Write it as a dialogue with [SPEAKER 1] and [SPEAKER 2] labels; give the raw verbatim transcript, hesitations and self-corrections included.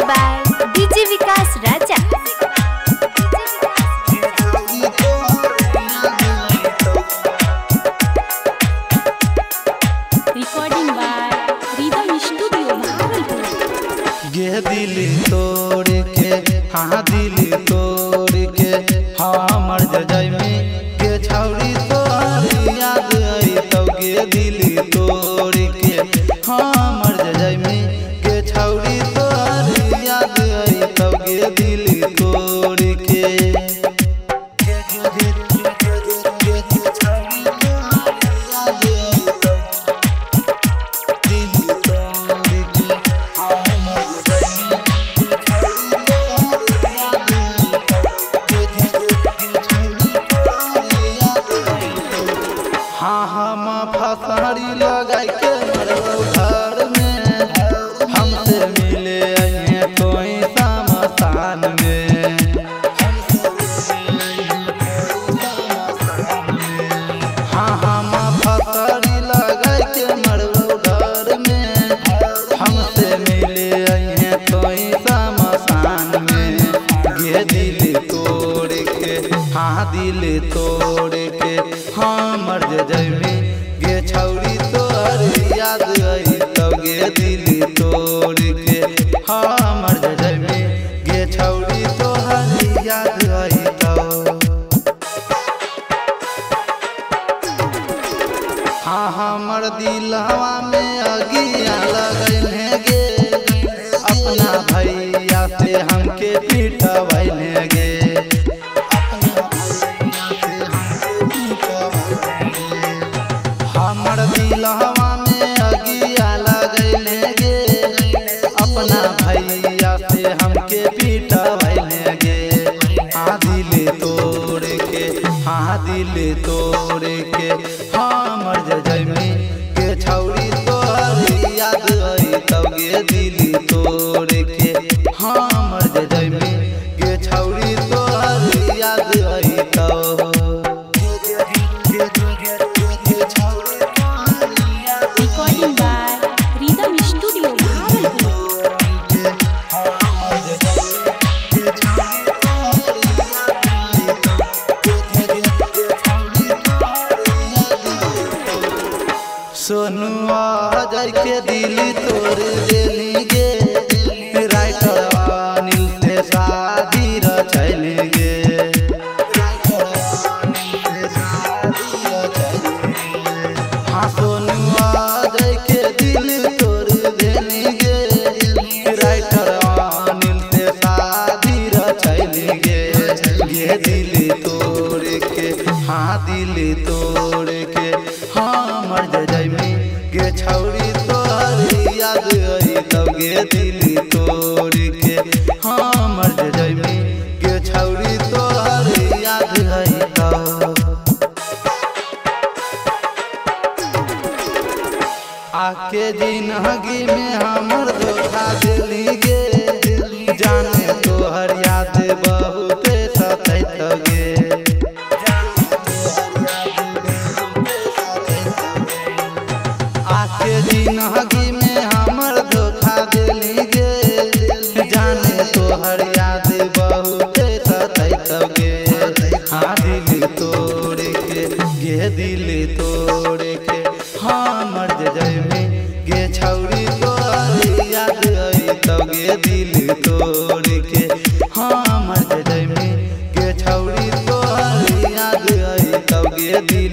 [SPEAKER 1] by D J Vikas Raja. Recording by Rhythm Studio Bhagalpur.
[SPEAKER 2] गे दिल तोड़ के हाँ दिल तोड़ के हमर जजय में गे छौरी तोहर याद आई तब गे दिल तोड़ के हमर जजय में गे छौरी तोहर याद आई तब गे दिल तोड़ के हाँ हम फसहरी लगाई के मरबो घर में हमसे मिले अइहे कोई समसान में हाँ हम फसहरी लगाई के मरबो घर में हमसे मिले अइहे कोई समसान में गे दिल तोड़ के हाँ दिल तोड़ के हमर जजय में गे छौरी तोहर याद आई तब गे दिल तोड़ के हमर जजय में गे छौरी तोहर याद आई तब हाँ हमर दिलवा में अगिया लगैले गे अपना भैया से हमके पिटवैले गे हमर दिलवा में अगिया लगैले गे अपना भैया से हमके पिटवैले गे हाँ दिल तोड़ के हाँ दिल तोड़ के हमर जजय में गे छौरी तोहर याद आई तब गे दिल तोड़ के हमर जजय में गे छौरी तोहर याद आई तब
[SPEAKER 1] Recording by Rhythm Studio Bhagalpur.
[SPEAKER 2] सोनुआ जय के दिल तोड़ देली गे राइटर अनिल से शादी रचैली गे हाँ सोनुआ जय के दिल तोड़ देली गे राइटर अनिल से शादी रचैली गे गे दिल तोड़ के हाँ दिल तोड़ के हमर जजय में गे छौरी तोहर याद आई तब गे दिल तोड़ के हमर जजय में गे छौरी तोहर याद आई तब आके जिंदगी में हमर धोखा दिली गे जाने तोहर याद बहुत सतैत गे आके जिंदगी में हमर धोखा दिली गे जाने तोहर याद बहुत सतैत गे हाँ दिल तोड़ के गे दिल तोड़ के हमर जजय में गे छौरी तोहर याद आई तब गे दिल तोड़ के हमर जजय में गे छौरी तोहर याद आई तब गे दिल